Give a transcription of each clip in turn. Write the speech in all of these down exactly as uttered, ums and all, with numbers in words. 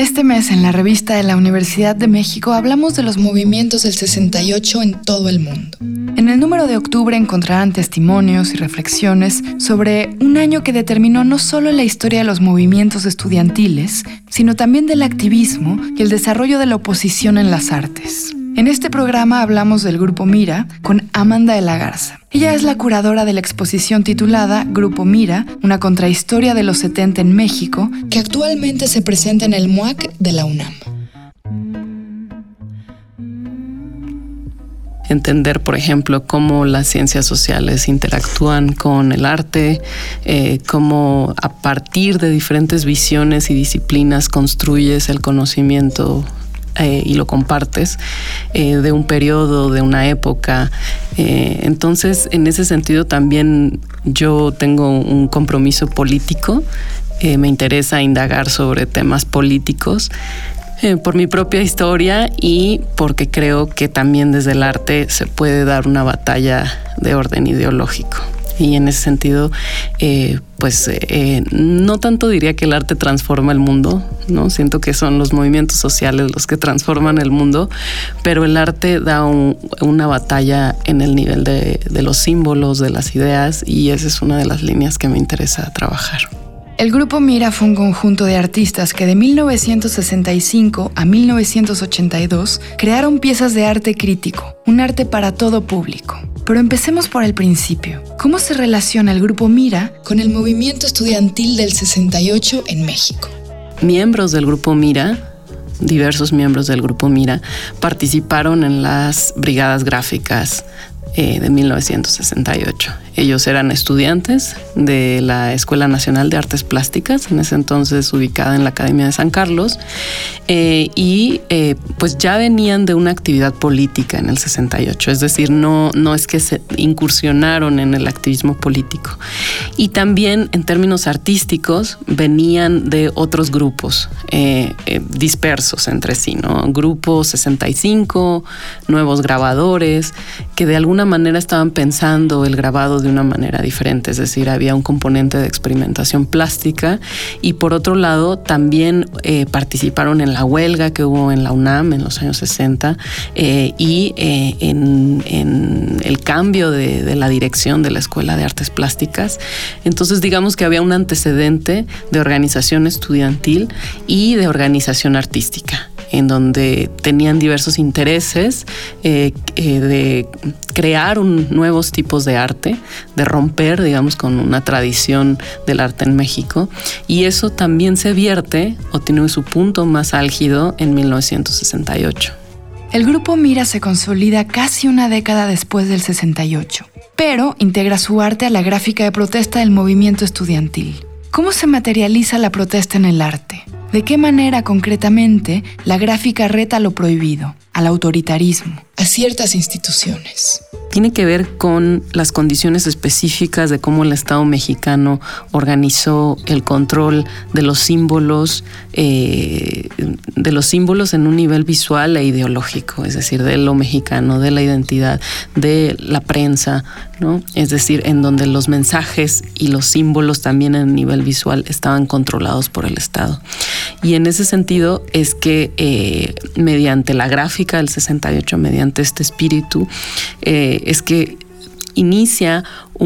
Este mes en la revista de la Universidad de México hablamos de los movimientos del sesenta y ocho en todo el mundo. En el número de octubre encontrarán testimonios y reflexiones sobre un año que determinó no solo la historia de los movimientos estudiantiles, sino también del activismo y el desarrollo de la oposición en las artes. En este programa hablamos del Grupo Mira con Amanda de la Garza. Ella es la curadora de la exposición titulada Grupo Mira, una contrahistoria de los setenta en México, que actualmente se presenta en el M U A C de la UNAM. Entender, por ejemplo, cómo las ciencias sociales interactúan con el arte, eh, cómo a partir de diferentes visiones y disciplinas construyes el conocimiento Eh, y lo compartes eh, de un periodo, de una época. Eh, entonces, en ese sentido también yo tengo un compromiso político. Eh, me interesa indagar sobre temas políticos eh, por mi propia historia y porque creo que también desde el arte se puede dar una batalla de orden ideológico. Y en ese sentido, eh, pues eh, no tanto diría que el arte transforma el mundo, ¿no? Siento que son los movimientos sociales los que transforman el mundo, pero el arte da un, una batalla en el nivel de, de los símbolos, de las ideas, y esa es una de las líneas que me interesa trabajar. El Grupo Mira fue un conjunto de artistas que de mil novecientos sesenta y cinco a mil novecientos ochenta y dos crearon piezas de arte crítico, un arte para todo público. Pero empecemos por el principio. ¿Cómo se relaciona el Grupo Mira con el movimiento estudiantil del sesenta y ocho en México? Miembros del Grupo Mira, diversos miembros del Grupo Mira, participaron en las brigadas gráficas eh, de mil novecientos sesenta y ocho. Ellos eran estudiantes de la Escuela Nacional de Artes Plásticas, en ese entonces ubicada en la Academia de San Carlos, eh, y eh, pues ya venían de una actividad política en el sesenta y ocho, es decir, no, no es que se incursionaron en el activismo político. Y también en términos artísticos venían de otros grupos eh, eh, dispersos entre sí, ¿no? Grupo sesenta y cinco, nuevos grabadores, que de alguna manera estaban pensando el grabado de una manera diferente, es decir, había un componente de experimentación plástica y por otro lado también eh, participaron en la huelga que hubo en la UNAM en los años sesenta eh, y eh, en, en el cambio de, de la dirección de la Escuela de Artes Plásticas. Entonces digamos que había un antecedente de organización estudiantil y de organización artística, en donde tenían diversos intereses eh, eh, de crear un, nuevos tipos de arte, de romper, digamos, con una tradición del arte en México. Y eso también se vierte o tiene su punto más álgido en mil novecientos sesenta y ocho. El Grupo Mira se consolida casi una década después del sesenta y ocho, pero integra su arte a la gráfica de protesta del movimiento estudiantil. ¿Cómo se materializa la protesta en el arte? ¿De qué manera concretamente la gráfica reta lo prohibido, al autoritarismo, a ciertas instituciones? Tiene que ver con las condiciones específicas de cómo el Estado mexicano organizó el control de los símbolos, eh, de los símbolos en un nivel visual e ideológico, es decir, de lo mexicano, de la identidad, de la prensa, ¿no? Es decir, en donde los mensajes y los símbolos también en nivel visual estaban controlados por el Estado. Y en ese sentido es que eh, mediante la gráfica del sesenta y ocho, mediante este espíritu, eh, es que inicia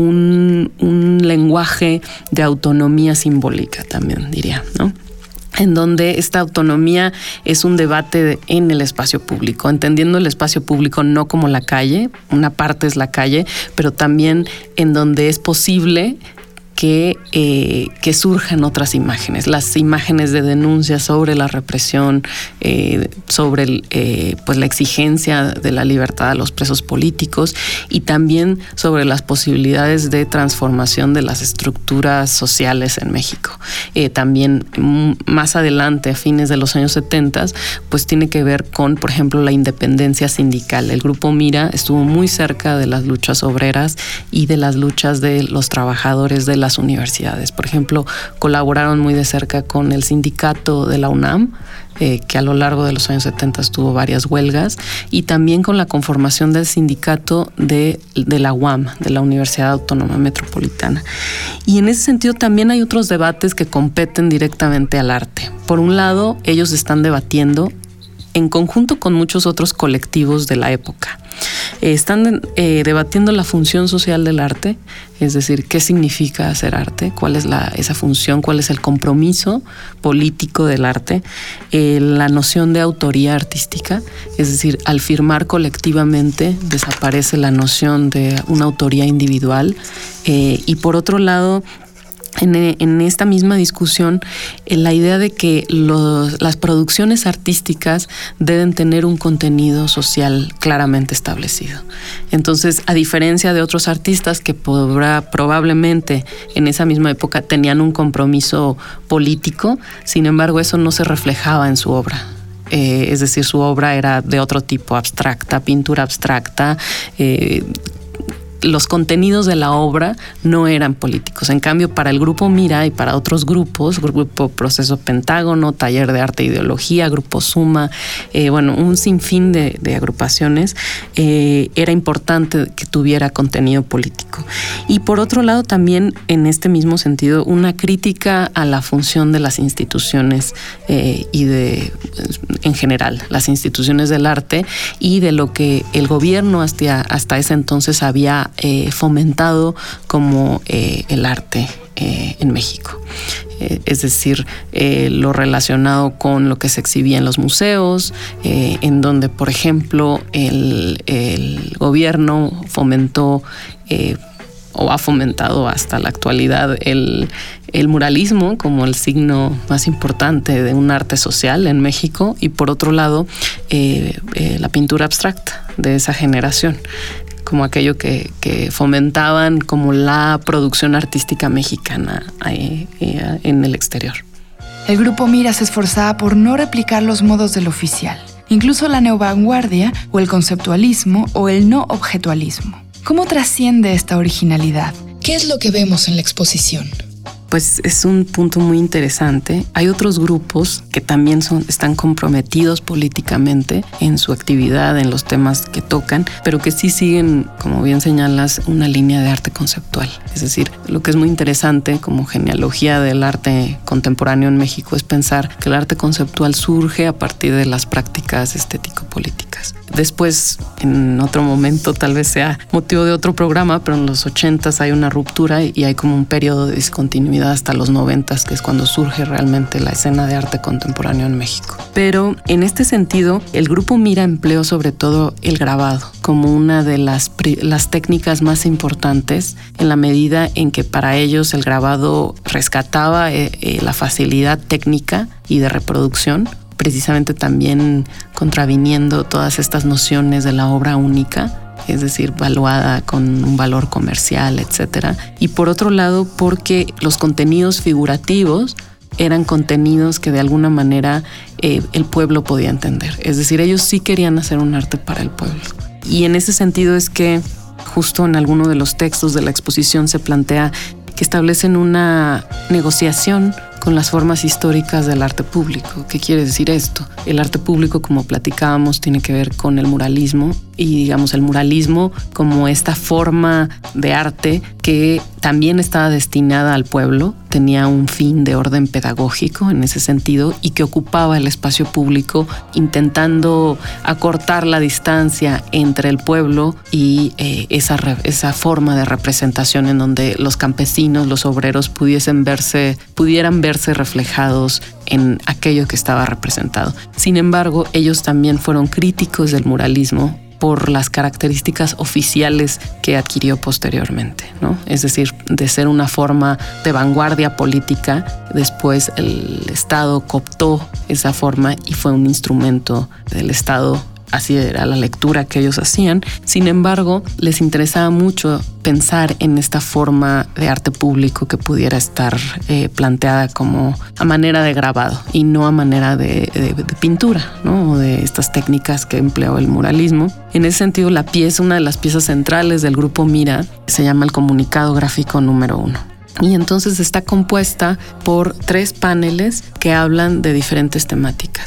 un, un lenguaje de autonomía simbólica también, diría, ¿no? En donde esta autonomía es un debate en el espacio público, entendiendo el espacio público no como la calle, una parte es la calle, pero también en donde es posible que, eh, que surjan otras imágenes, las imágenes de denuncia sobre la represión, eh, sobre el, eh, pues la exigencia de la libertad a los presos políticos y también sobre las posibilidades de transformación de las estructuras sociales en México. Eh, también m- más adelante, a fines de los años setenta, pues tiene que ver con, por ejemplo, la independencia sindical. El Grupo Mira estuvo muy cerca de las luchas obreras y de las luchas de los trabajadores de la las universidades. Por ejemplo, colaboraron muy de cerca con el sindicato de la UNAM, eh, que a lo largo de los años setenta tuvo varias huelgas, y también con la conformación del sindicato de, de la U A M, de la Universidad Autónoma Metropolitana. Y en ese sentido también hay otros debates que competen directamente al arte. por un lado, ellos están debatiendo en conjunto con muchos otros colectivos de la época. Eh, están eh, debatiendo la función social del arte, es decir, qué significa hacer arte, cuál es la, esa función, cuál es el compromiso político del arte, eh, la noción de autoría artística, es decir, al firmar colectivamente desaparece la noción de una autoría individual, eh, y por otro lado, En, en esta misma discusión, la idea de que los, las producciones artísticas deben tener un contenido social claramente establecido. Entonces, a diferencia de otros artistas que podrá, probablemente en esa misma época tenían un compromiso político, sin embargo, eso no se reflejaba en su obra. Eh, es decir, su obra era de otro tipo, abstracta, pintura abstracta, eh, los contenidos de la obra no eran políticos. En cambio, para el Grupo Mira y para otros grupos, Grupo Proceso Pentágono, Taller de Arte e Ideología, Grupo Suma, eh, bueno, un sinfín de, de agrupaciones, eh, era importante que tuviera contenido político. Y por otro lado, también en este mismo sentido, una crítica a la función de las instituciones eh, y de, en general, las instituciones del arte y de lo que el gobierno hasta, hasta ese entonces había Eh, fomentado como eh, el arte eh, en México. Eh, es decir, eh, lo relacionado con lo que se exhibía en los museos, eh, en donde, por ejemplo, el, el gobierno fomentó eh, o ha fomentado hasta la actualidad el, el muralismo como el signo más importante de un arte social en México, y por otro lado, eh, eh, la pintura abstracta de esa generación, como aquello que, que fomentaban como la producción artística mexicana eh, eh, en el exterior. El Grupo Mira se esforzaba por no replicar los modos del oficial, incluso la neovanguardia o el conceptualismo o el no objetualismo. ¿Cómo trasciende esta originalidad? ¿Qué es lo que vemos en la exposición? Pues es un punto muy interesante. Hay otros grupos que también son, están comprometidos políticamente en su actividad, en los temas que tocan, pero que sí siguen, como bien señalas, una línea de arte conceptual. Es decir, lo que es muy interesante como genealogía del arte contemporáneo en México es pensar que el arte conceptual surge a partir de las prácticas estético-políticas. Después, en otro momento, tal vez sea motivo de otro programa, pero en los ochentas hay una ruptura y hay como un periodo de discontinuidad hasta los noventas, que es cuando surge realmente la escena de arte contemporáneo en México. Pero en este sentido, el Grupo Mira empleó sobre todo el grabado como una de las, las técnicas más importantes, en la medida en que para ellos el grabado rescataba eh, eh, la facilidad técnica y de reproducción, precisamente también contraviniendo todas estas nociones de la obra única, es decir, valuada con un valor comercial, etcétera. Y por otro lado, porque los contenidos figurativos eran contenidos que de alguna manera eh, el pueblo podía entender. Es decir, ellos sí querían hacer un arte para el pueblo. Y en ese sentido es que justo en alguno de los textos de la exposición se plantea que establecen una negociación con las formas históricas del arte público. ¿Qué quiere decir esto? El arte público, como platicábamos, tiene que ver con el muralismo y, digamos, el muralismo como esta forma de arte que también estaba destinada al pueblo, tenía un fin de orden pedagógico en ese sentido y que ocupaba el espacio público intentando acortar la distancia entre el pueblo y eh, esa, esa forma de representación en donde los campesinos, los obreros pudiesen verse, pudieran verse reflejados en aquello que estaba representado. Sin embargo, ellos también fueron críticos del muralismo por las características oficiales que adquirió posteriormente, ¿no? Es decir, de ser una forma de vanguardia política, después el Estado cooptó esa forma y fue un instrumento del Estado. Así era la lectura que ellos hacían. Sin embargo, les interesaba mucho pensar en esta forma de arte público que pudiera estar eh, planteada como a manera de grabado y no a manera de, de, de pintura, ¿no? O de estas técnicas que empleó el muralismo. En ese sentido, la pieza, una de las piezas centrales del Grupo Mira, se llama el comunicado gráfico número uno. Y entonces está compuesta por tres paneles que hablan de diferentes temáticas.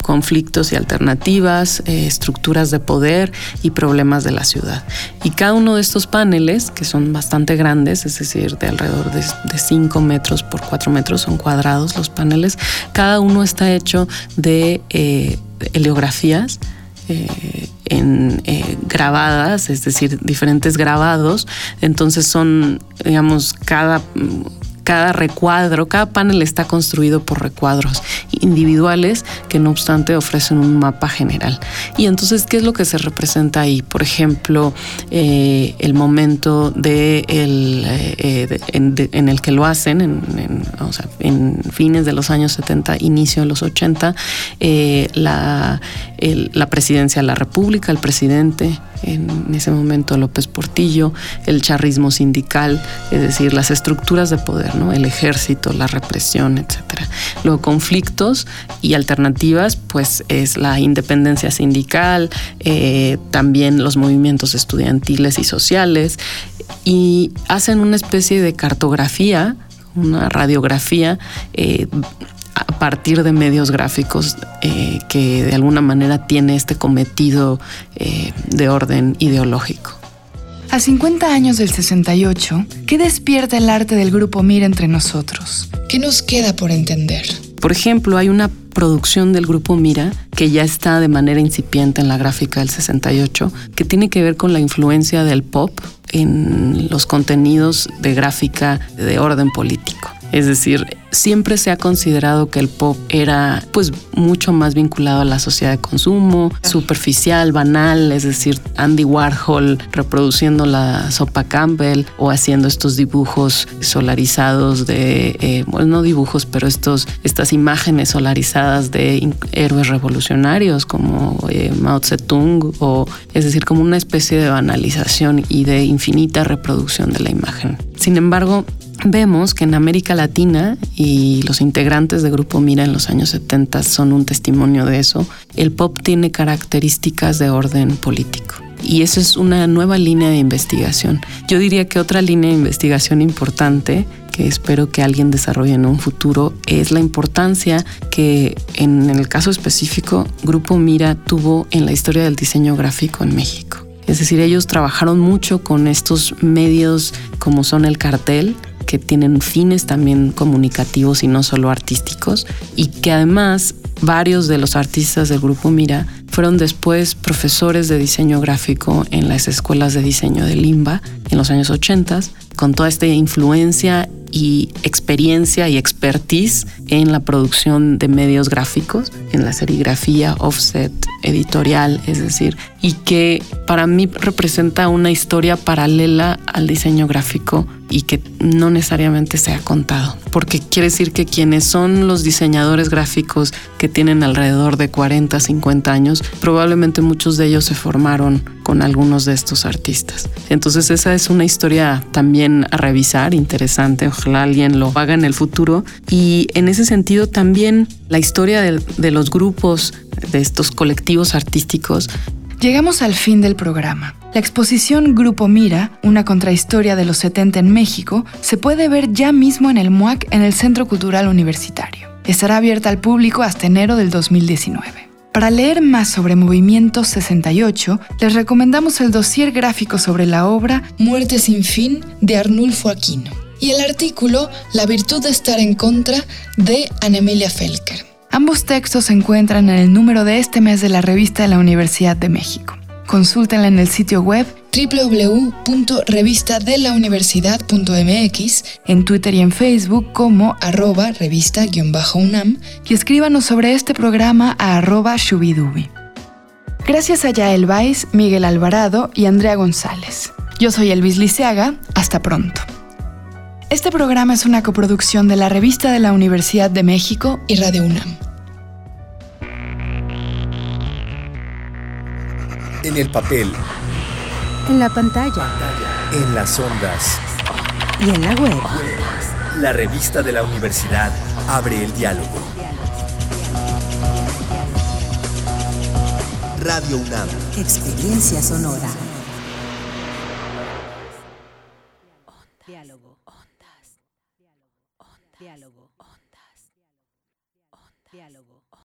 conflictos y alternativas, eh, estructuras de poder y problemas de la ciudad. Y cada uno de estos paneles, que son bastante grandes, es decir, de alrededor de, de cinco metros por cuatro metros, son cuadrados los paneles, cada uno está hecho de eh, heliografías eh, en, eh, grabadas, es decir, diferentes grabados. Entonces son, digamos, cada... Cada recuadro, cada panel está construido por recuadros individuales que no obstante ofrecen un mapa general. Y entonces, ¿qué es lo que se representa ahí? Por ejemplo, eh, el momento de el, eh, de, en, de, en el que lo hacen, en, en, o sea, en fines de los años setenta, inicio de los ochenta, eh, la, el, la presidencia de la República, el presidente, en ese momento López Portillo, el charrismo sindical, es decir, las estructuras de poder, ¿no? El ejército, la represión, etcétera. Luego, conflictos y alternativas, pues es la independencia sindical, eh, también los movimientos estudiantiles y sociales, y hacen una especie de cartografía, una radiografía, eh, a partir de medios gráficos eh, que de alguna manera tiene este cometido eh, de orden ideológico. A cincuenta años del sesenta y ocho, ¿qué despierta el arte del Grupo Mira entre nosotros? ¿Qué nos queda por entender? Por ejemplo, hay una producción del Grupo Mira que ya está de manera incipiente en la gráfica del sesenta y ocho, que tiene que ver con la influencia del pop en los contenidos de gráfica de orden político. Es decir, siempre se ha considerado que el pop era pues mucho más vinculado a la sociedad de consumo, superficial, banal, es decir, Andy Warhol reproduciendo la sopa Campbell o haciendo estos dibujos solarizados de, eh, bueno, no dibujos, pero estos, estas imágenes solarizadas de héroes revolucionarios como eh, Mao Zedong, o es decir, como una especie de banalización y de infinita reproducción de la imagen. Sin embargo, vemos que en América Latina, y los integrantes de Grupo Mira en los años setenta son un testimonio de eso, el pop tiene características de orden político. Y eso es una nueva línea de investigación. Yo diría que otra línea de investigación importante, que espero que alguien desarrolle en un futuro, es la importancia que en el caso específico Grupo Mira tuvo en la historia del diseño gráfico en México. Es decir, ellos trabajaron mucho con estos medios como son el cartel, que tienen fines también comunicativos y no solo artísticos, y que además varios de los artistas del Grupo Mira fueron después profesores de diseño gráfico en las escuelas de diseño de Limba en los años ochenta, con toda esta influencia y experiencia y expertise en la producción de medios gráficos, en la serigrafía, offset, editorial, es decir, y que para mí representa una historia paralela al diseño gráfico y que no necesariamente se ha contado, porque quiere decir que quienes son los diseñadores gráficos que tienen alrededor de cuarenta, cincuenta años, probablemente muchos de ellos se formaron con algunos de estos artistas. Entonces esa es una historia también a revisar, interesante, ojalá alguien lo haga en el futuro. Y en ese sentido también la historia de, de los grupos, de estos colectivos artísticos. Llegamos al fin del programa. La exposición Grupo Mira, una contrahistoria de los setenta en México, se puede ver ya mismo en el M U A C en el Centro Cultural Universitario. Estará abierta al público hasta enero del dos mil diecinueve. Para leer más sobre Movimiento sesenta y ocho, les recomendamos el dossier gráfico sobre la obra Muerte sin fin de Arnulfo Aquino y el artículo La virtud de estar en contra de Ana Emilia Felker. Ambos textos se encuentran en el número de este mes de la revista de la Universidad de México. Consúltenla en el sitio web doble u doble u doble u punto revista de la universidad punto m x, en Twitter y en Facebook como arroba revista-unam, y escríbanos sobre este programa a arroba shubidubi. Gracias a Yael Baiz, Miguel Alvarado y Andrea González. Yo soy Elvis Liceaga. Hasta pronto. Este programa es una coproducción de la Revista de la Universidad de México y Radio UNAM. En el papel, en la pantalla, en las ondas y en la web. La Revista de la Universidad abre el diálogo. Radio UNAM. Experiencia sonora.